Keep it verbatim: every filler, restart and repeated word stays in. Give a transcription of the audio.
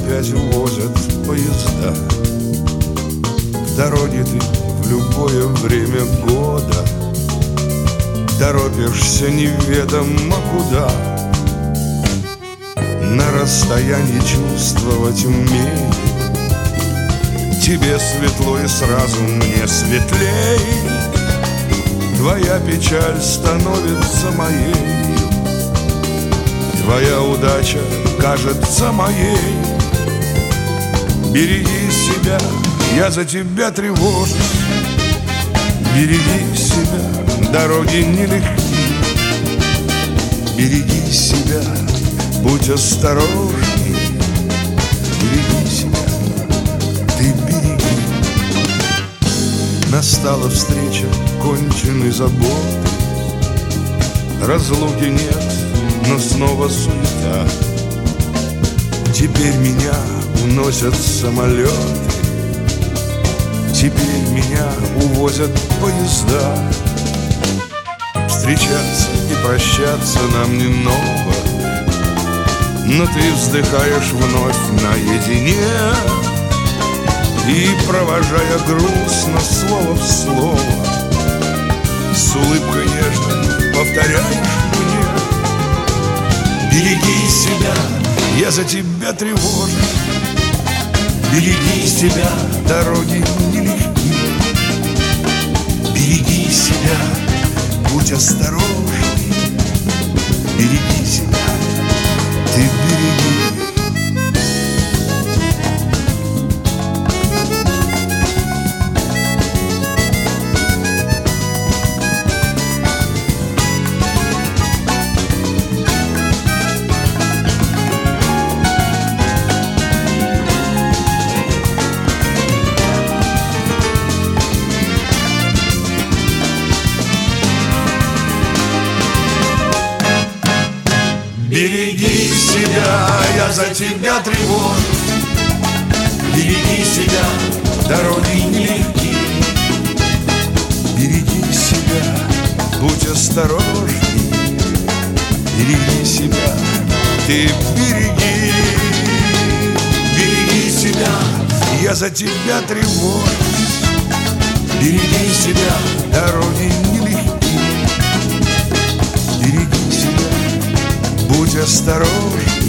опять увозят поезда. В дороге ты в любое время года торопишься неведомо куда. На расстоянии чувствовать умею, тебе светло и сразу мне светлей. Твоя печаль становится моей, твоя удача кажется моей. Береги себя, я за тебя тревожусь. Береги себя, дороги нелегки. Береги себя, будь осторожней. Береги себя, ты береги. Настала встреча, кончены заботы. Разлуки нет, но снова суета. Теперь меня уносят самолеты, теперь меня увозят поезда. Встречаться и прощаться нам не ново, но ты вздыхаешь вновь наедине и, провожая грустно слово в слово, с улыбкой нежной повторяешь мне: береги себя, я за тебя тревожусь. Береги себя, дороги нелегки. Береги себя, будь осторожней. Береги себя, ты береги. Береги себя, я за тебя тревожусь. Береги себя, дороги нелегки. Береги себя, будь осторожней. Береги себя, ты береги. Береги себя, я за тебя тревожусь. Береги себя, дороги нелегки. Береги себя, будь осторожней.